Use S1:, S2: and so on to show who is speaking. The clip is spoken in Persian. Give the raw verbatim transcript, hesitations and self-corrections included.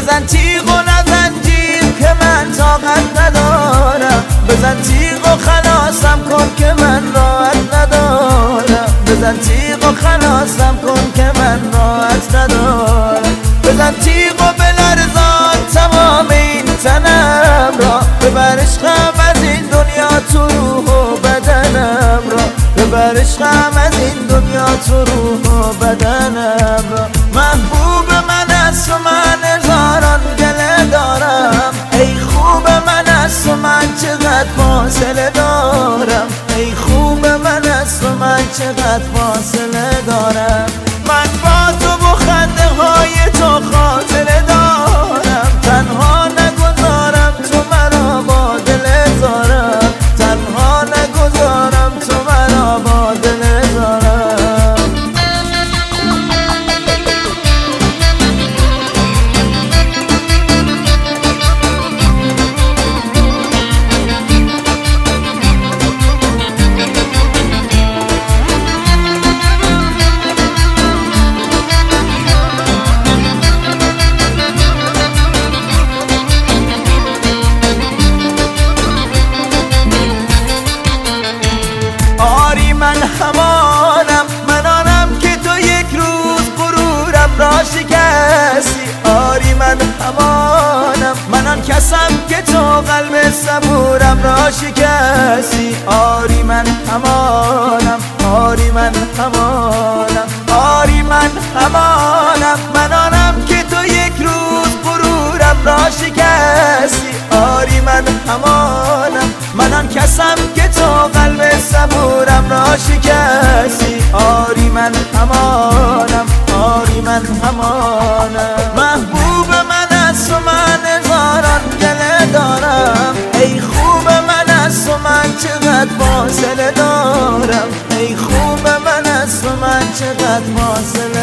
S1: بزن تیغ و نزن جیر که من طاقت ندارم، بزن تیغ و خلاصم کن که من راحت ندارم، بزن تیغ و خلاصم کن که من راحت ندارم، بزن تیغ و بلرزان تمام این تنم را، ببر عشقم از این دنیا تو روح و بدنم را، ببر عشقم از این دنیا تو روح و بدنم را. محبوب من است و من هزاران گله دارم، ای خوب من است و من چقدر فاصله دارم، ای خوب من است و من چقدر فاصله دارم. من با تو و خنده های تو خاطره دارم، تنها نگذارم تو مرا با دل زارم، تنها نگذارم تو مرا با دل زارم. من همانم، من آنم که تو یک روز غرورم را شکستی. آری من همانم، من آن کسم که تو قلب صبورم را شکستی. آری من همانم، آری من همانم، آری من همانم، من آنم که تو یک روز غرورم را شکستی. آری من همانم، من آن کسم که تو قلب صبورم را شکستی. آری من همانم، آری من همانم. محبوب من است و من هزاران گله دارم، ای خوب من است و من چقدر فاصله دارم، ای خوب من است و من چقدر فاصله